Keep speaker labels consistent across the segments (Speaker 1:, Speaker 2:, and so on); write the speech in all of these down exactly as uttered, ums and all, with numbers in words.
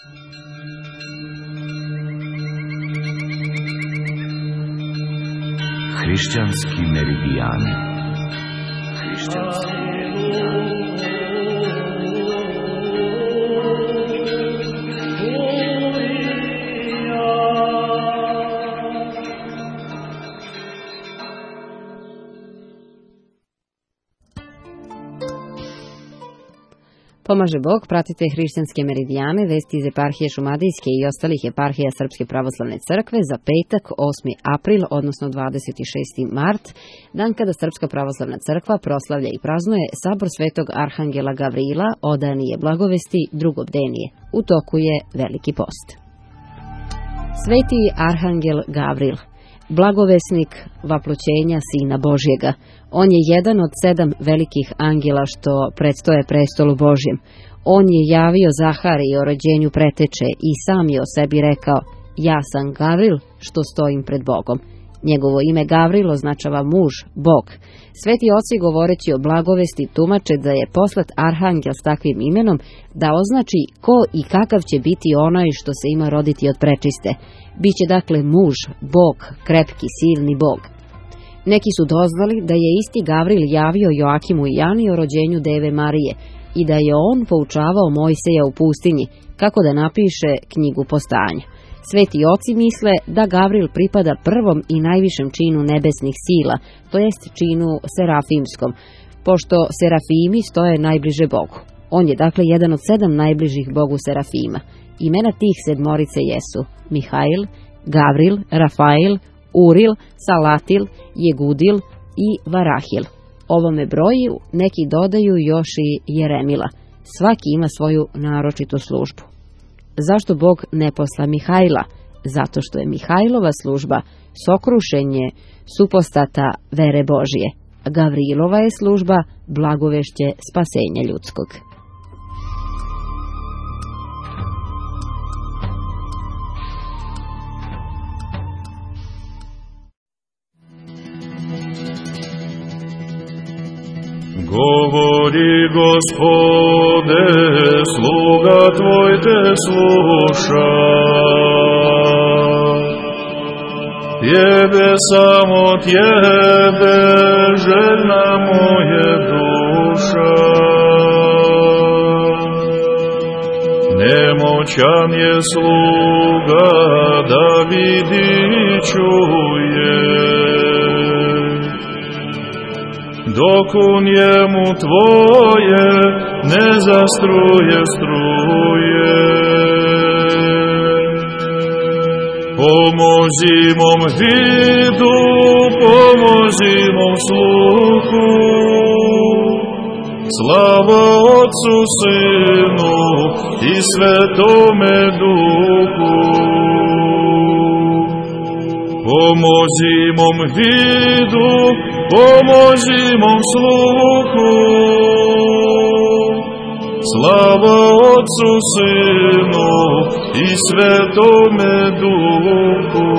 Speaker 1: Hrišćanski meridijani. Hrišćanski
Speaker 2: Pomaže Bog, pratite hrišćanske meridijane, vesti iz eparhije Šumadijske i ostalih eparhija Srpske pravoslavne crkve za petak, osmi april, odnosno dvadeset šesti mart, dan kada Srpska pravoslavna crkva proslavlja i praznuje sabor svetog arhangela Gavrila, odanije blagovesti, drugobdenije. U toku je Veliki post. Sveti arhangel Gavril, blagovesnik vaploćenja Sina Božjega. On je jedan od sedam velikih angela što predstoje prestolu Božjem. On je javio Zahariji o rođenju preteče i sam je o sebi rekao: ja sam Gavril što stojim pred Bogom. Njegovo ime Gavril označava muž, Bog. Sveti oci govoreći o blagovesti tumače da je poslat arhangel s takvim imenom da označi ko i kakav će biti onaj što se ima roditi od prečiste. Biće dakle muž, Bog, krepki, silni Bog. Neki su doznali da je isti Gavril javio Joakimu i Jani o rođenju Deve Marije i da je on poučavao Mojseja u pustinji kako da napiše knjigu postanja. Sveti oci misle da Gavril pripada prvom i najvišem činu nebesnih sila, to jest činu serafimskom, pošto serafimi stoje najbliže Bogu. On je dakle jedan od sedam najbližih Bogu serafima. Imena tih sedmorice jesu Mihail, Gavril, Rafail, Uril, Salatil, Jegudil i Varahil. Ovome broju neki dodaju još i Jeremila. Svaki ima svoju naročitu službu. Zašto Bog ne posla Mihajla? Zato što je Mihajlova služba sokrušenje supostata vere Božje. Gavrilova je služba blagovešće spasenja ljudskog.
Speaker 3: Govori, Gospode, sluga Tvoj te sluša. Tebe, samo Tebe, željna moje duša. Nemoćan je sluga da vidi i čuje, dok u njemu Tvoje ne zastruje struje. Pomozi mom vidu, pomozi mom sluhu, slava Otcu, Sinu i Svetome Duhu. Pomozi mom vidu, pomozi mom sluhu, slava Otcu, Sinu i Svetome Duhu.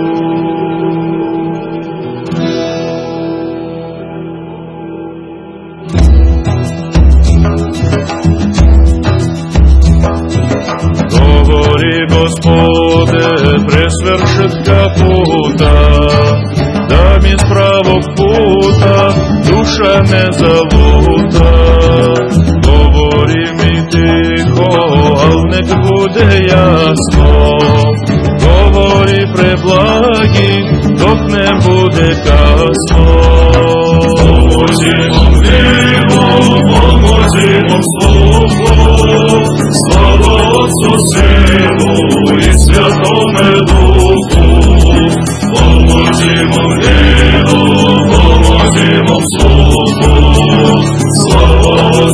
Speaker 3: Govori, Gospode, presvršetka puta, da mi s pravog puta duša ne zaluta. Govori mi tiho, al nek bude jasno, govori preblagi, dok ne bude kasno. Pomozi mom vidu, pomozi mom sluhu, slava Otcu, Sinu i Svetome Duhu. Pomozi mom vidu, pomozi mom sluhu, slava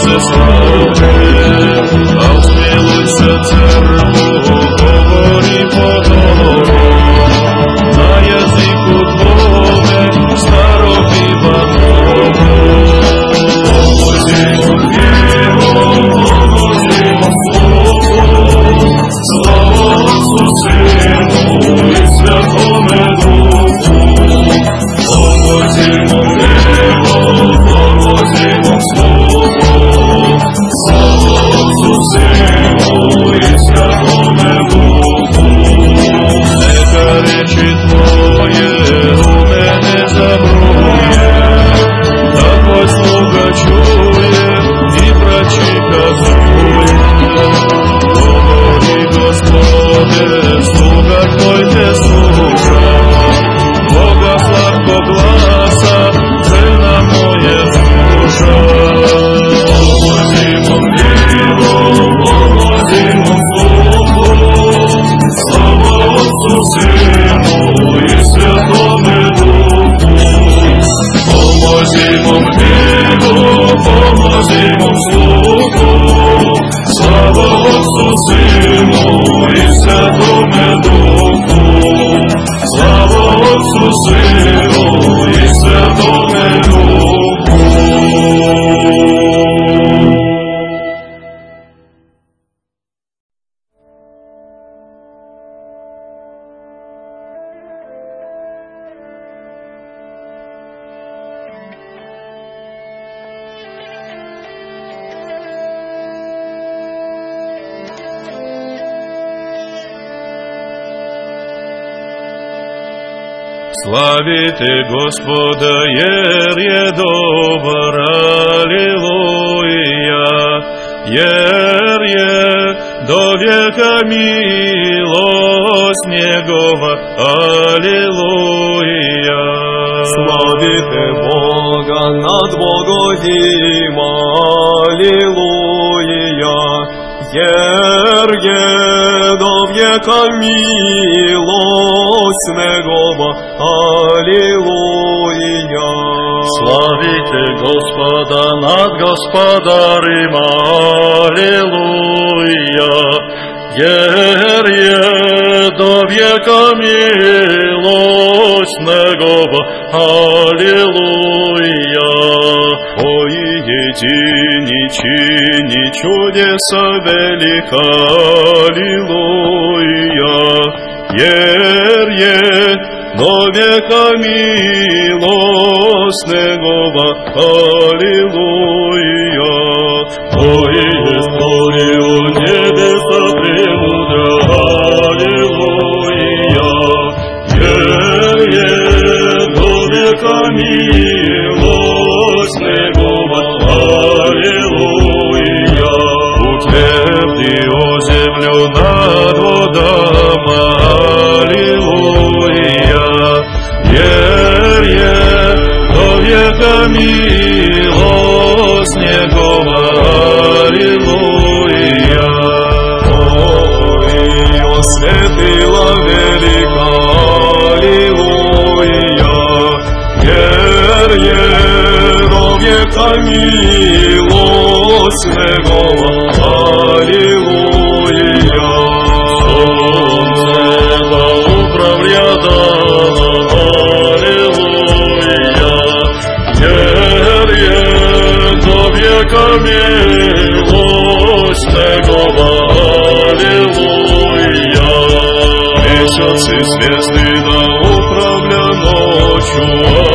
Speaker 3: se slaže, a usmiluj se crkvu, govori ponovo, na jeziku tvome staro biva novo. Pomozimo pjevom, pomozimo slovom, slava Otcu, Sinu i Svetome Duhu. Pomozimo pjevom, pomozimo slovom, slava Otcu, Sinu i Svetome Duhu. Neka reči tvoje u mene zabruje, da tvoj sluga čuje i braći kazuje. Govori Gospode, sluga tvoj te sluša, Boga slatko glasa, žena moje duša. Pomozimo pjevom, pomozimo slovom, slava Otcu, Sinu i Svetome Duhu. Pomozimo pjevom, pomozimo slovom, slava Otcu, Sinu i Svetome Duhu. Slava Otcu, Sinu i Svetome Duhu. Slavite Gospoda, jer je dobar, aleluja, jer je do vijeka milost njegova, aleluja.
Speaker 4: Slavite Boga nad bogovima, aleluja, jer je do vijeka milost njegova, aleluja.
Speaker 3: Slavite Gospoda nad gospodarima, aleluja, jer je do vijeka milost njegova, aleluja. Koji jedini čini čudesa velika, aleluja, jer je do vijeka milost njegova, aleluja. Koji je stvorio nebesa pремудра, aleluja, jer je do vijeka milost njegova, aleluja. Utvrdio zemlju nad vodama, aleluja, jer je do vijeka milost njegova, aleluja.
Speaker 4: Oj, osvetila velika, aleluja, jer je do vijeka milost njegova, aleluja.
Speaker 3: Sonce da upravlja danom, aleluja, jer je do vijeka milost njegova, aleluja. Mesjaci zvijezdi da upravlja noću,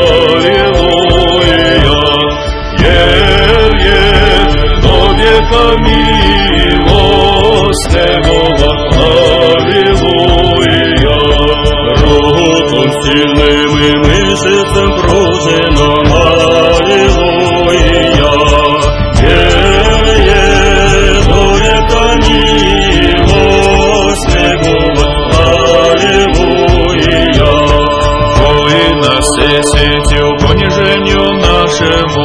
Speaker 3: aleluja, jer je do vijeka milost njegova, aleluja. Rukom silnim i mышцам pruženom, aleluja, jer je do vijeka milost njegova, aleluja. Koji nas se sjetio poniženju našemu,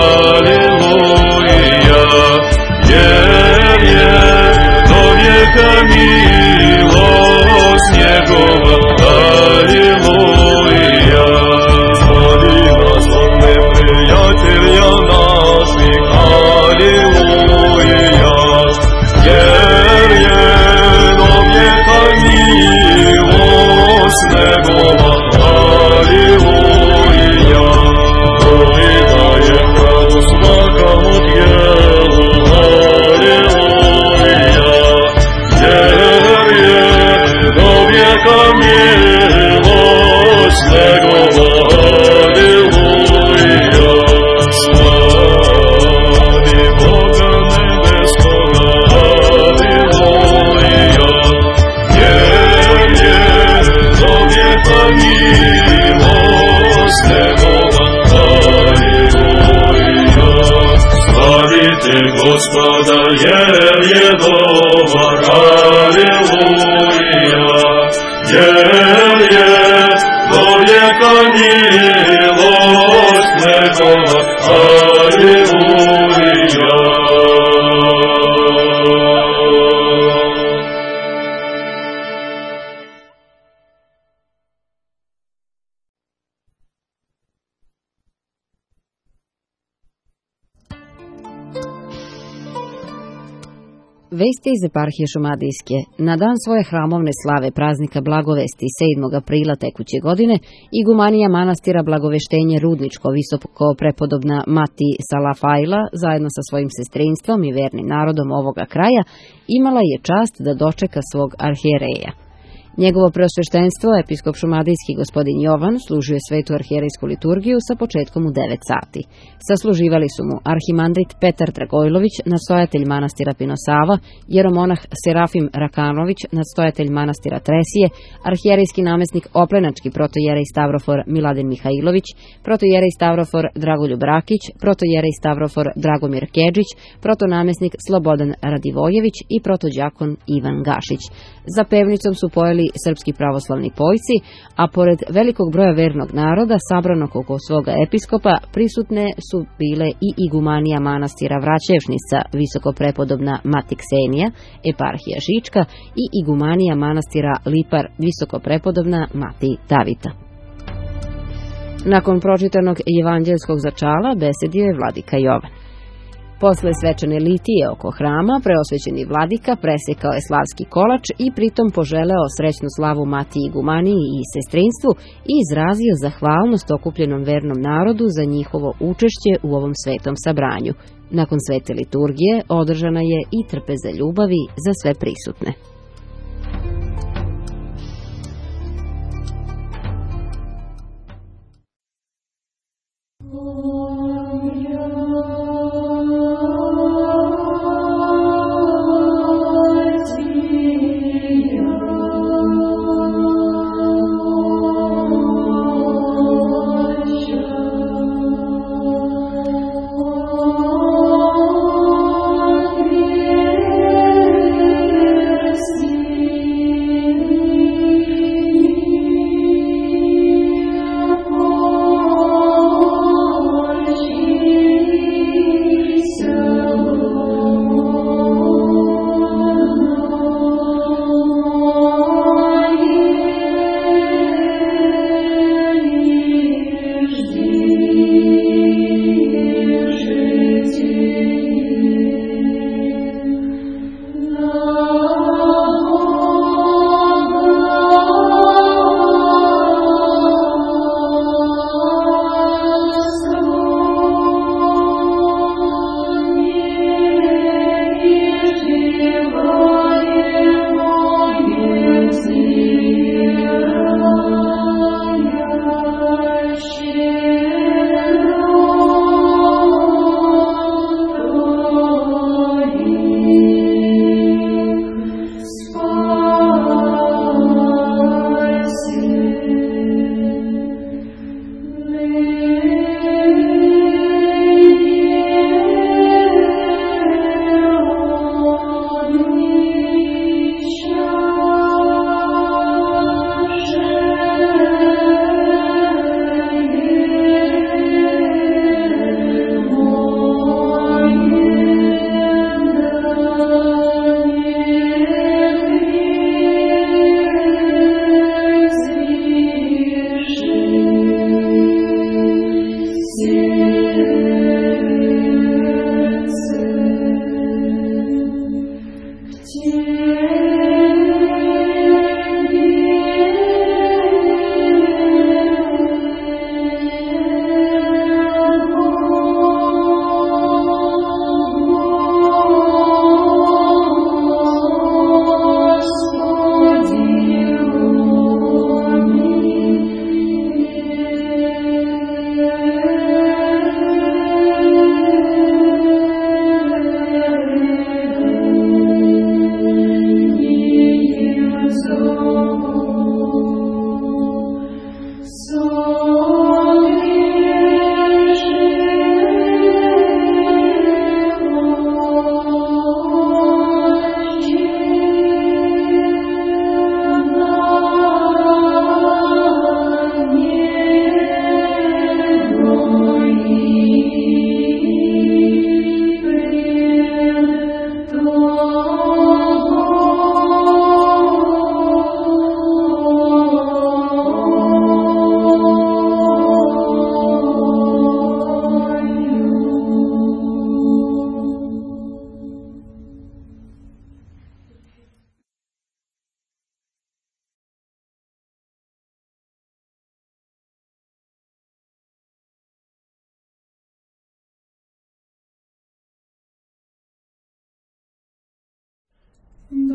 Speaker 3: aleluja, jer je do vijeka milost njegova, aleluja.
Speaker 4: Господи, Господи, приятель я наших, аллилуйя.
Speaker 3: Hvalite Gospoda, jer je dobar, aleluja, jer je do vijeka milost njegova, aleluja.
Speaker 2: Vesti iz eparhije Šumadijske. Na dan svoje hramovne slave praznika Blagovesti sedmog aprila tekuće godine, igumanija manastira Blagoveštenje Rudničko visoko prepodobna Mati Salafajla zajedno sa svojim sestrinstvom i vernim narodom ovoga kraja imala je čast da dočeka svog arhijereja. Njegovo preosveštenstvo, episkop šumadijski gospodin Jovan, služio je svetu arhijerejsku liturgiju sa početkom u devet sati. Sasluživali su mu arhimandrit Petar Dragojlović, nadstojatelj manastira Pinosava, jeromonah Serafim Rakanović, nadstojatelj manastira Tresije, arhijerejski namesnik Oplenački protojerej Stavrofor Miladin Mihajlović, protojerej Stavrofor Dragoljub Rakić, protojerej Stavrofor Dragomir Kedžić, protonamesnik Slobodan Radivojević i protođakon Ivan Gašić. Za pevnicom su pojeli srpski pravoslavni pojci, a pored velikog broja vernog naroda sabranog oko svoga episkopa prisutne su bile i igumanija manastira Vraćevšnica visoko prepodobna Mati Ksenija, eparhija Žička i igumanija manastira Lipar visoko prepodobna Mati Davita. Nakon pročitanog evanđelskog začala besedio je vladika Jovan. Posle svečane litije oko hrama, preosvećeni vladika presekao je slavski kolač i pritom poželeo srećnu slavu Mati igumaniji i sestrinstvu i izrazio zahvalnost okupljenom vernom narodu za njihovo učešće u ovom svetom sabranju. Nakon svete liturgije održana je i trpeza ljubavi za sve prisutne.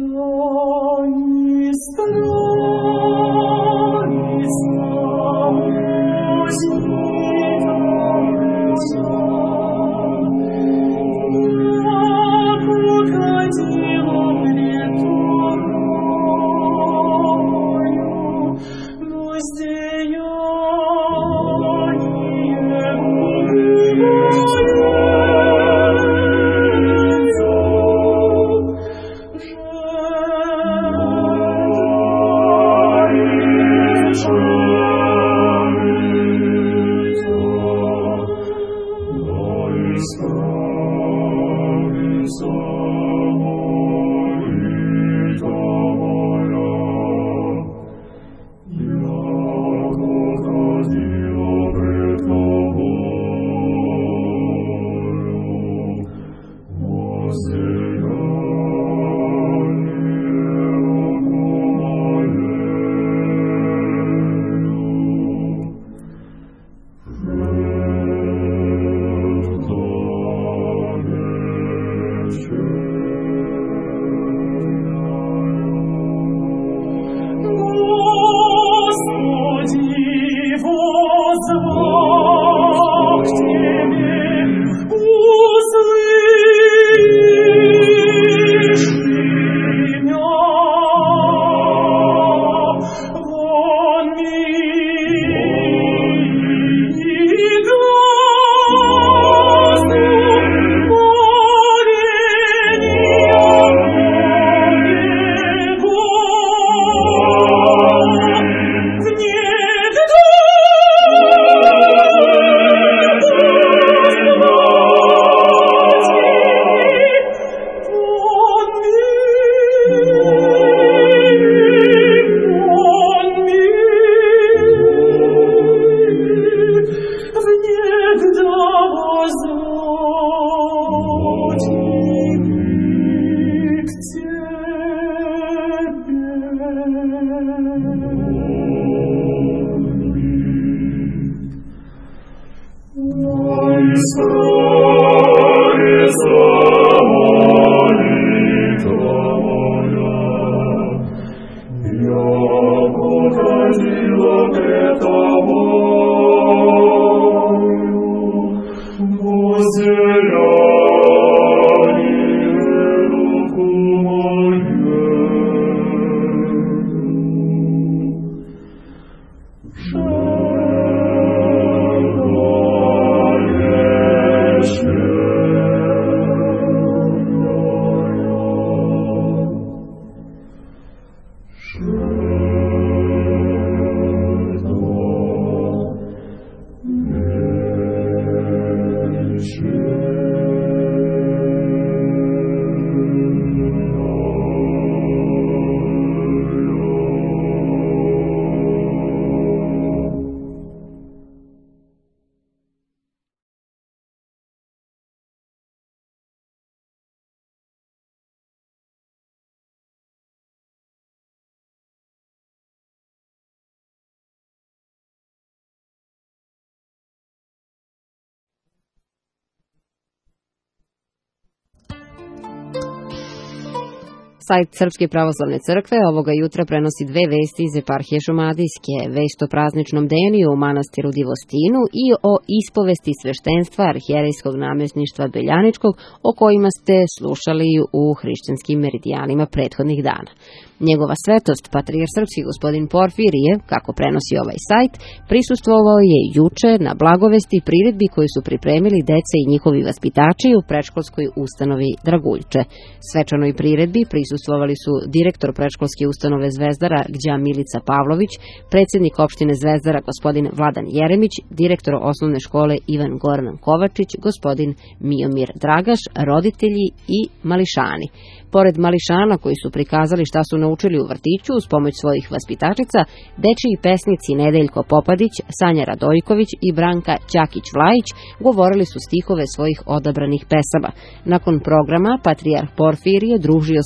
Speaker 2: Sajt Srpske pravoslavne crkve ovoga jutra prenosi dve vesti iz eparhije Šumadijske, vest o prazničnom deniju u manastiru Divostinu i o ispovesti sveštenstva arhijerejskog namjesništva Beljaničkog, o kojima ste slušali u hrišćanskim meridijanima prethodnih dana. Njegova svetost, patrijarh srpski gospodin Porfirije, kako prenosi ovaj sajt, prisustvovao je juče na blagovesti i priredbi koju su pripremili deca i njihovi vaspitači u predškolskoj ustanovi Draguljče. Svečanoj priredbi prisustvovali su direktor predškolske ustanove Zvezdara Gđa Milica Pavlović, predsjednik opštine Zvezdara gospodin Vladan Jeremić, direktor osnovne škole Ivan Goran Kovačić, gospodin Miomir Dragaš, roditelji i mališani. Pored mališana koji su prikazali šta su naučili u vrtiću uz pomoć svojih vaspitačica, dečiji pesnici Nedeljko Popadić, Sanja Radojković i Branka Ćakić-Vlajić govorili su stihove svojih odabranih pesama. Nakon programa patrijarh Porfirije družio se sa mališanima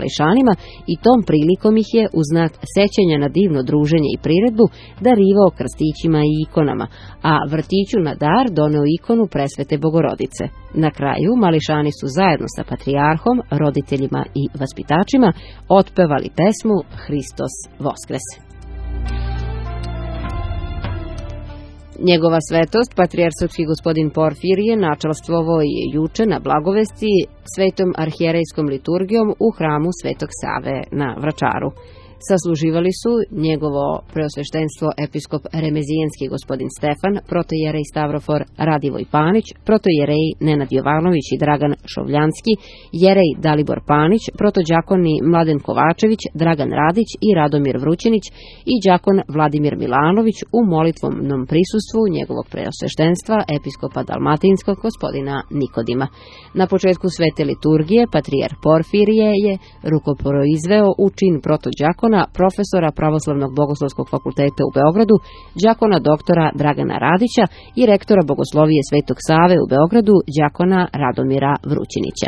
Speaker 2: mališanima i tom prilikom ih je, u znak sećanja na divno druženje i priredbu, darivao krstićima i ikonama, a vrtiću na dar doneo ikonu Presvete Bogorodice. Na kraju, mališani su zajedno sa patrijarhom, roditeljima i vaspitačima otpevali pesmu Hristos Voskrese. Njegova svetost, patrijarh srpski gospodin Porfirije, načelstvovao je juče na Blagovesti svetom arhijerejskom liturgijom u hramu Svetog Save na Vračaru. Sasluživali su njegovo preosveštenstvo episkop remezijanski gospodin Stefan, protojerej Stavrofor Radivoj Panić, protojerej Nenad Jovanović i Dragan Šovljanski, jerej Dalibor Panić, protođakoni Mladen Kovačević, Dragan Radić i Radomir Vrućinić i đakon Vladimir Milanović u molitvovnom prisustvu njegovog preosveštenstva episkopa dalmatinskog gospodina Nikodima. Na početku svete liturgije patrijarh Porfirije je rukoproizveo u čin protođakona profesora Pravoslavnog bogoslovskog fakulteta u Beogradu, đakona doktora Dragana Radića i rektora Bogoslovije Svetog Save u Beogradu, đakona Radomira Vrućinića.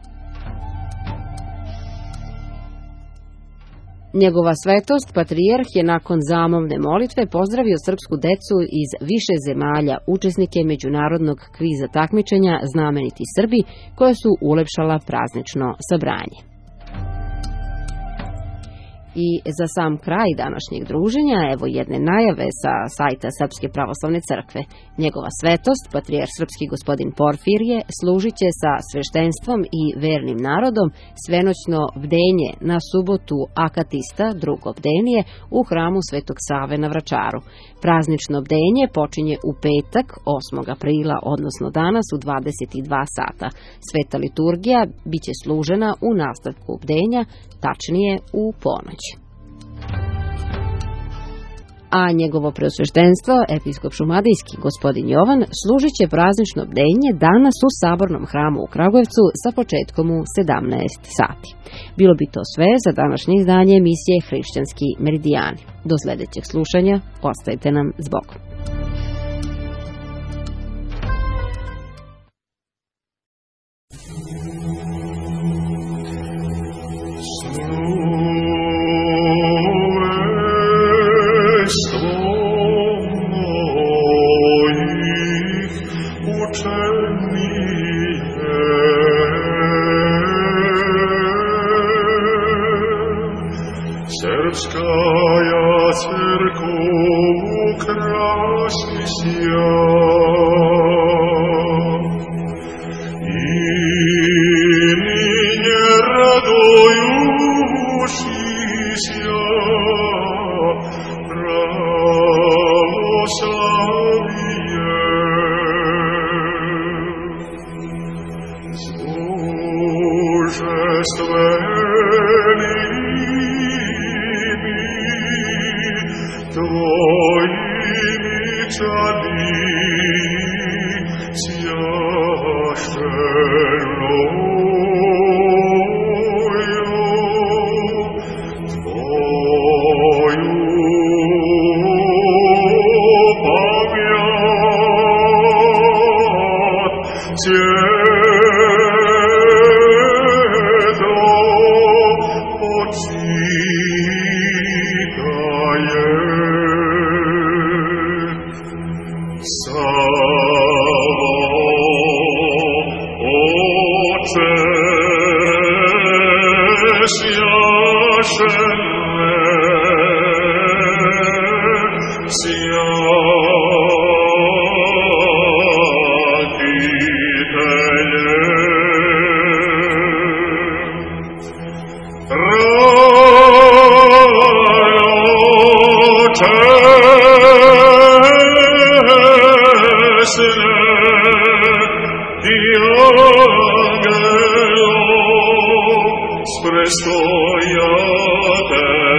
Speaker 2: Njegova svetost, patrijarh, je nakon zamovne molitve pozdravio srpsku decu iz više zemalja, učesnike međunarodnog kviza takmičenja Znameniti Srbi, koja su ulepšala praznično sabranje. I za sam kraj današnjeg druženja, evo jedne najave sa sajta Srpske pravoslavne crkve. Njegova svetost, patrijarh srpski gospodin Porfirije, služit će sa sveštenstvom i vernim narodom svenoćno bdenje na subotu akatista, drugo bdenije, u hramu Svetog Save na Vračaru. Praznično bdenje počinje u petak, osmog aprila, odnosno danas u dvadeset dva sata. Sveta liturgija biće služena u nastavku bdenja, tačnije u ponoć. A njegovo preosveštenstvo, episkop šumadijski gospodin Jovan, služit će praznično bdenje danas u Sabornom hramu u Kragujevcu sa početkom u sedamnaest sati. Bilo bi to sve za današnje izdanje emisije Hrišćanski meridijani. Do sledećeg slušanja, ostajte nam s Bogom.
Speaker 4: Prestoja te